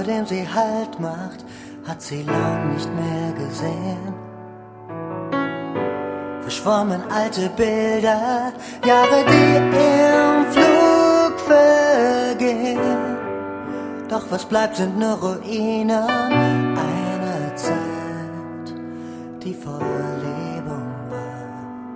dem sie Halt macht, hat sie lang nicht mehr gesehen. Verschwommen alte Bilder, Jahre, die im Flug vergehen. Doch was bleibt, sind nur Ruinen einer Zeit, die voll Lebung war.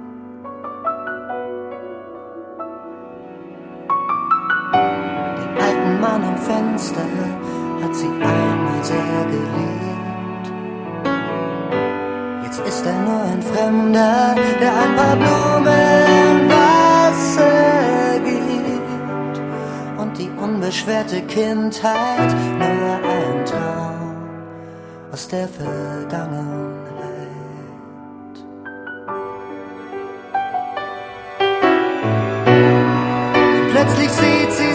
Den alten Mann am Fenster hat sie einmal sehr geliebt. Jetzt ist er nur ein Fremder, der ein paar Blumen Wasser gibt. Und die unbeschwerte Kindheit nur ein Traum aus der Vergangenheit. Und plötzlich sieht sie